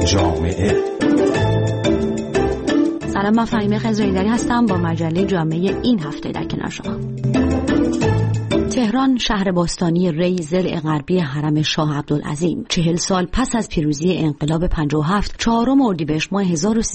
جامعه. سلام، من فهیمه خضرایی‌دری هستم با مجله جامعه این هفته در کنار شما. تهران، شهر باستانی ری ضلع غربی حرم شاه عبدالعظیم، 40 سال پس از پیروزی انقلاب 57 4 اردیبهشت ماه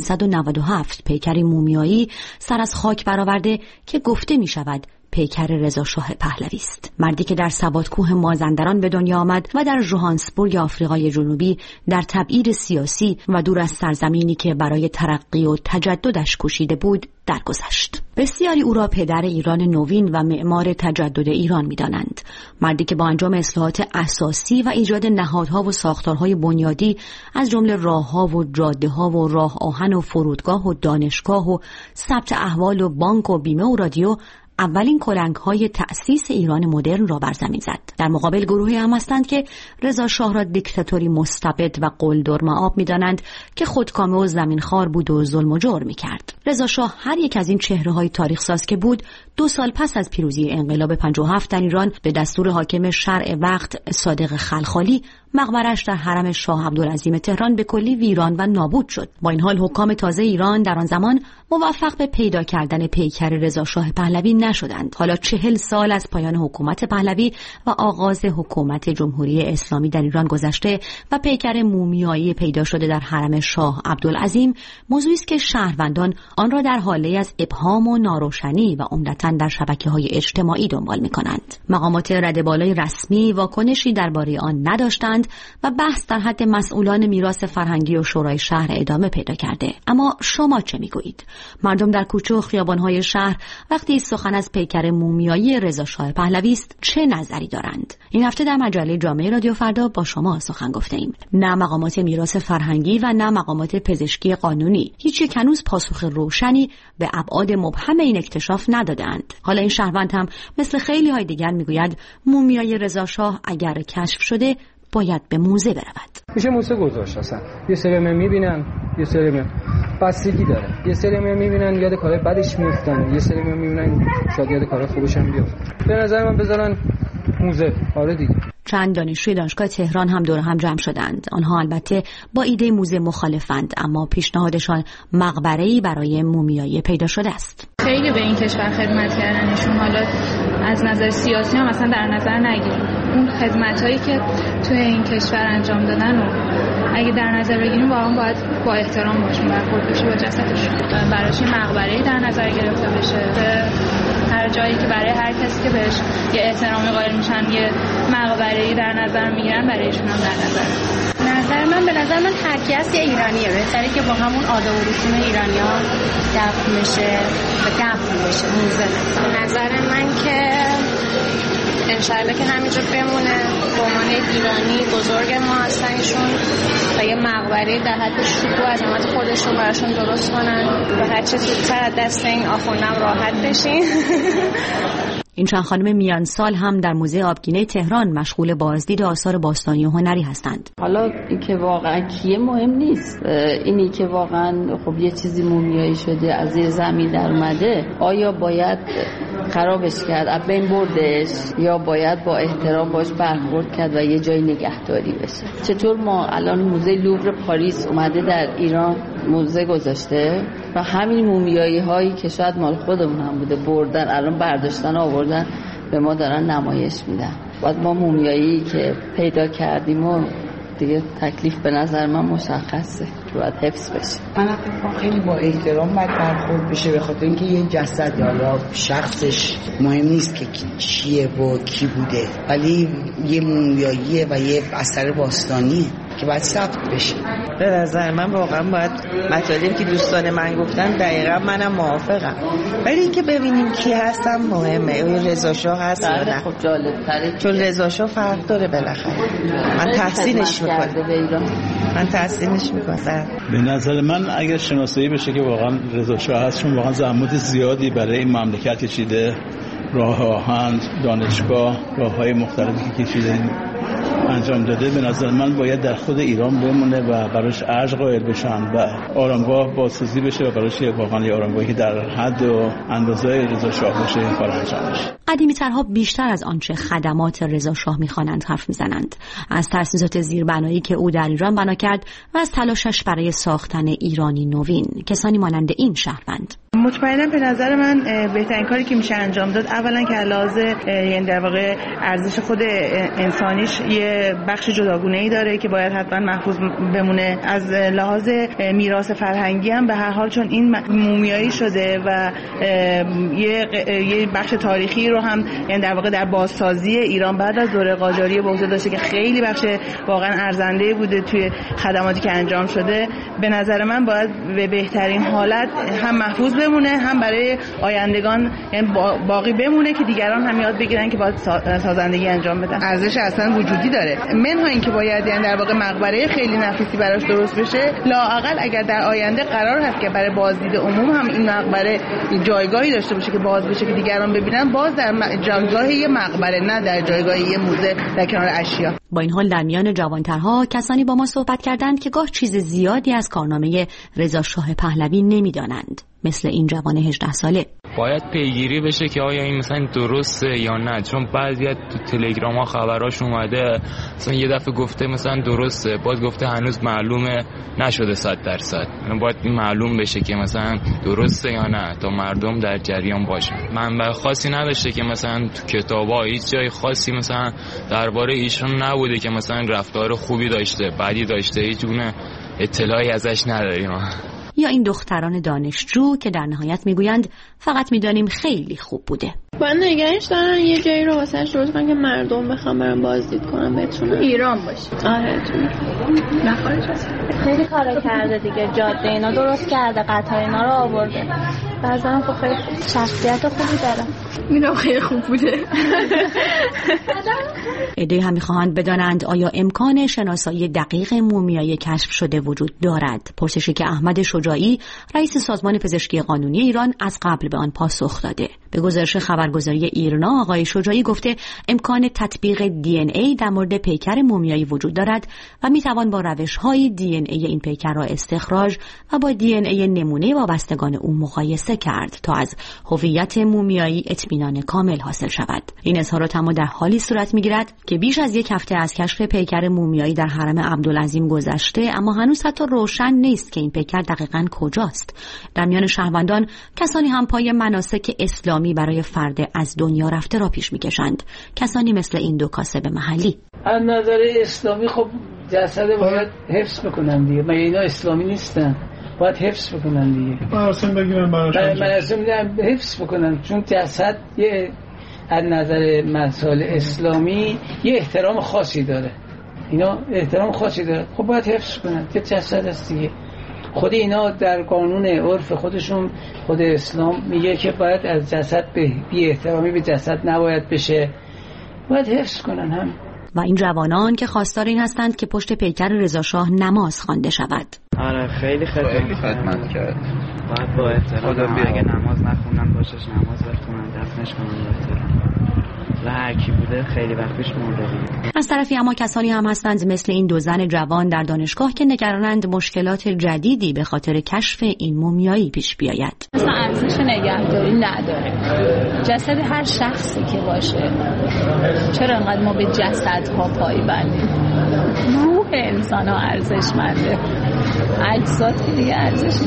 1397 پیکری مومیایی سر از خاک برآورده که گفته می شود پیکر رضا شاه پهلوی است. مردی که در سباتکوه مازندران به دنیا آمد و در ژوهانسبورگ آفریقای جنوبی در تبعید سیاسی و دور از سرزمینی که برای ترقی و تجددش کوشیده بود درگذشت. بسیاری او را پدر ایران نوین و معمار تجدد ایران می‌دانند. مردی که با انجام اصلاحات اساسی و ایجاد نهادها و ساختارهای بنیادی از جمله راه‌ها و جاده‌ها و راه آهن و فرودگاه و دانشگاه و ثبت احوال و بانک و بیمه و رادیو اولین کلنگ‌های تأسیس ایران مدرن را بر زمین زد. در مقابل گروهی هم هستند که رضا شاه را دیکتاتوری مستبد و قلدر مآب می‌دانند که خودکامه و زمینخوار بود و ظلم و جور می‌کرد. رضا شاه هر یک از این چهره‌های تاریخ ساز که بود، 2 سال پس از پیروزی انقلاب 57 در ایران به دستور حاکم شرع وقت صادق خلخالی مقبرش در حرم شاه عبدالعظیم تهران به کلی ویران و نابود شد. با این حال حکام تازه ایران در آن زمان موفق به پیدا کردن پیکر رضا شاه پهلوی نشدند. حالا 40 سال از پایان حکومت پهلوی و آغاز حکومت جمهوری اسلامی در ایران گذشته و پیکر مومیایی پیدا شده در حرم شاه عبدالعظیم، موضوعی است که شهروندان آن را در حاله از ابهام و ناروشنی و عمدتاً در شبکه‌های اجتماعی دنبال می‌کنند. مقامات رده بالای رسمی واکنشی درباره آن نداشتند و بحث در حد مسئولان میراث فرهنگی و شورای شهر ادامه پیدا کرده. اما شما چه میگویید؟ مردم در کوچه و خیابان‌های شهر وقتی سخن از پیکر مومیایی رضا شاه پهلوی است چه نظری دارند؟ این هفته در مجله جامعه رادیو فردا با شما سخن گفته‌ایم. نه مقامات میراث فرهنگی و نه مقامات پزشکی قانونی هیچ یک هنوز پاسخ روشنی به ابعاد مبهم این اکتشاف ندادند. حالا این شهروند هم مثل خیلی های دیگر میگوید مومیای رضا شاه اگر کشف شده باید به موزه برود. میشه موزه گذاشت اصلا. یه سری میبینن، یه سری بستگی داره. یه سری میبینن یاد کارهای بدش میافتن، یه سری میبینن شاید یاد کارهای خوبش هم بیافتن. به نظر من بذارن موزه. آره دیگه. چند دانشجوی دانشگاه تهران هم دور هم جمع شدند. آنها البته با ایده موزه مخالفند، اما پیشنهادشان مقبره‌ای برای مومیایی پیدا شده است. خیلی به این کشور خدمت کردنشون، حالا از نظر سیاسی هم اصلا در نظر نگیریم. اون خدمتایی که توی این کشور انجام دادن و اگه در نظر بگیریم واقعا باید با احترام باشیم برخورد بشه با جسدشون. براش مقبره‌ای در نظر گرفته بشه. هر جایی که برای هر کسی که بهش یه احترامی قائل میشن یه مقبره‌ای در نظر میگیرن، برایشون هم در نظر به نظر من هر کسی ایرانیه، بهتره که با همون آداب و رسوم ایرانی‌ها دفن بشه و دفن بشه موزه. به نظر من که انشالله که همینجا بمونه، به عنوان ایرانی بزرگ ما هستنشون و یه مقبره در حد شکوه از عظمت خودشون براشون درست کنن و هر چه زودتر از دست این آخوندم راحت بشین. این چند خانم میان سال هم در موزه آبگینه تهران مشغول بازدید آثار باستانی و هنری هستند. حالا اینکه واقعا کیه مهم نیست، اینی که واقعا خب یه چیزی مومیایی شده از زیر زمین در اومده، آیا باید خرابش کرد، از بین بردش، یا باید با احترام باش برخورد کرد و یه جای نگهداری بشه؟ چطور ما الان موزه لوور پاریس اومده در ایران موزه گذاشته و همین مومیایی هایی که شاید مال خودمون هم بوده بردن، الان برداشتن آوردن به ما دارن نمایش میدن. بعد ما مومیایی که پیدا کردیم و دیگه تکلیف به نظر من مشخصه که باید حفظ بشه. من خیلی با احترام باید برخورد بشه، به خاطر اینکه یه جسد حالا شخصش مهم نیست که چیه و کی بوده، ولی یه مومیاییه و یه اثر باستانیه که باید ثبت بشه. به نظر من واقعا باید مطالبی که دوستان من گفتن دقیقا منم موافقم، ولی اینکه ببینیم کی هستم مهمه. اون رضا شاه هست یا نه؟ خب جالب‌تره چون رضا شاه فرق داره بالاخره. من تحسینش میکنم. به نظر من اگر شناسایی بشه که واقعا رضا شاه هست، چون واقعا زحمت زیادی برای این مملکت کشیده، راه آهن، دانشگاه، راه‌های مختلفی که کشیده انجام داده، به نظر من باید در خود ایران بمونه و براش ارج قائل بشن و آرامگاه بازسازی بشه و براش واقعا یه آرامگاهی که در حد و اندازه رضا شاه باشه این کار انجام بشه. قدیمی‌ترها بیشتر از آنچه خدمات رضا شاه می‌خوانند حرف می‌زنند، از تأسیسات زیربنایی که او در ایران بنا کرد و از تلاشش برای ساختن ایرانی نوین. کسانی مانند این شهروند. مطمئنا به نظر من بهترین کاری که میشه انجام داد اولا که علاوه یعنی در واقع ارزش خود انسانیش یه بخش جداگونه‌ای داره که باید حتما محفوظ بمونه. از لحاظ میراث فرهنگی هم به هر حال چون این مومیایی شده و یه بخش تاریخی رو هم یعنی در واقع در بازسازی ایران بعد از دوره قاجاری به عهده داشته که خیلی بخش واقعا ارزنده بوده توی خدماتی که انجام شده. به نظر من باید به بهترین حالت هم محفوظ بمونه هم برای آیندگان یعنی باقی بمونه که دیگران هم یاد بگیرن که باید سازندگی انجام بدن. ارزش اصلا وجودی داره. منها این که باید یعنی در واقع مقبره خیلی نفیسی براش درست بشه، لااقل اگر در آینده قرار هست که برای بازدید عموم هم این مقبره جایگاهی داشته باشه که باز بشه که دیگران ببینن، باز در جایگاه یه مقبره نه در جایگاه یه موزه در کنار اشیا. با این حال در میان جوانترها کسانی با ما صحبت کردند که گاه چیز زیادی از کارنامه رضا شاه پهلوی نمیدانند، مثل این جوان 18 ساله. باید پیگیری بشه که آیا این مثلا درسته یا نه، چون بعضی تو تلگرام ها خبراش اومده مثلا یه دفعه گفته مثلا درسته، باز گفته هنوز معلومه نشده 100%. یعنی باید معلوم بشه که مثلا درسته یا نه تا مردم در جریان باشن. منبع خاصی نداشته که مثلا تو کتابا هیچ جای خاصی مثلا درباره ایشون نبوده که مثلا رفتار خوبی داشته بدی داشته، هیچ گونه اطلاعی ازش نداریم. یا این دختران دانشجو که در نهایت میگویند فقط میدانیم خیلی خوب بوده. من نگرش دارن یه جایی رو واسه درست کنن که مردم بخوام برن بازدید کنن بتونن ایران باشه. آره تو نه خارج از خیلی کارا کرده دیگه، جاده اینا درست کرده، قطار اینا رو آورده. بعضا خب خیلی شخصیت خوبی داره. اینا خیلی خوب بوده. عده‌ای هم می‌خواهند بدانند آیا امکان شناسایی دقیق مومیایی کشف شده وجود دارد. پرسشی که احمد شجاعی رئیس سازمان پزشکی قانونی ایران از قبل به آن پاسخ داده. به گزارش خبرگزاری ایرنا آقای شجاعی گفته امکان تطبیق DNA در مورد پیکر مومیایی وجود دارد و میتوان با روش‌های DNA این پیکر را استخراج و با DNA نمونه وابستگان او مقایسه کرد تا از هویت مومیایی اطمینان کامل حاصل شود. این اظهارات اما در حالی صورت میگیرد که بیش از یک هفته از کشف پیکر مومیایی در حرم عبدالعظیم گذشته، اما هنوز حتی روشن نیست که این پیکر دقیقاً کجاست. در میان شهروندان کسانی هم پای مناسک اسلامی برای فرد از دنیا رفته را پیش میکشند، کسانی مثل این دو کاسب محلی. از نظر اسلامی خب جسد باید حفظ بکنن دیگه، مگه اینا اسلامی نیستن؟ باید حفظ بکنن دیگه، مراسم بگیرن براش، مراسم حفظ بکنن، چون جسد یه از نظر مسائل اسلامی یه احترام خاصی داره، اینا احترام خاصی داره، خب باید حفظ کنن که جسد است دیگه. خود اینا در قانون عرف خودشون، خود اسلام میگه که باید از جسد بی احترامی به جسد نباید بشه، باید حفظ کنن هم. و این جوانان که خواستار این هستند که پشت پیکر رضا شاه نماز خوانده شود. آره خیلی خدمت کرد. باید با احترام اگه نماز نخونن باشش نماز بخونن، دفنش کنن با احترام. و هر کی بوده خیلی وقت پیش مرده دیگه. از طرفی اما کسانی هم هستند مثل این دو زن جوان در دانشگاه که نگرانند مشکلات جدیدی به خاطر کشف این مومیایی پیش بیاید. مثلا ارزش نگهداری نداره. جسد هر شخصی که باشه، چرا انقدر ما به جسدها پایبندیم؟ روح انسان ها ارزشمنده، اجساد که دیگه ارزش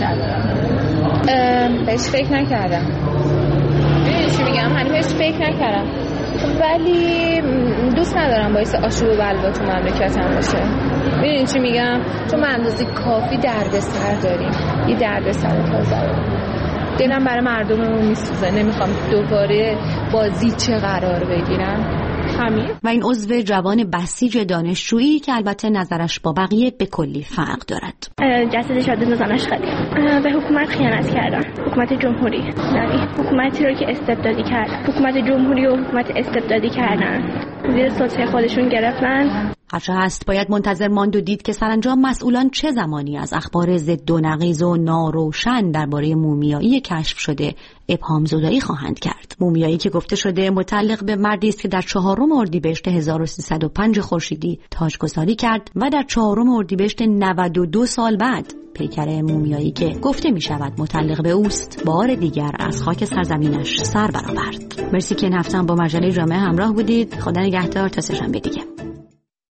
ندارن. بهش فکر نکردم. ببین چی میگم، هنوز فکر نکردم، ولی دوست ندارم باعث آشوب و بلوا تو مملکتم باشه. ببین چی میگم، چون من اندازه کافی دردسر داریم، یه دردسر تازه. دلم برای مردممون میسوزه، نمیخوام دوباره بازی چه قرار بگیرم. همین. و این عضو جوان بسیج دانشجویی که البته نظرش با بقیه به کلی فرق دارد. جسد شاده زنش خیلی به حکومت خیانت کردن، حکومت جمهوری، یعنی حکومتی رو که استبدادی کردن، حکومت جمهوری و حکومت استبدادی کردن، زیر سلطه خودشون گرفتن. هرچه هست باید منتظر ماند و دید که سرانجام مسئولان چه زمانی از اخبار ضد و نقیض و ناروشن درباره مومیایی کشف شده ابهام زدایی خواهند کرد. مومیایی که گفته شده متعلق به مردی است که در 4 اردیبهشت 1305 خورشیدی تاجگذاری کرد و در 4 اردیبهشت 92 سال بعد پیکر مومیایی که گفته می شود متعلق به اوست بار دیگر از خاک سرزمینش سر برآورد. مرسی که این هفته با مجله جامعه همراه بودید. خدا نگهدار تا سه‌شنبه دیگه.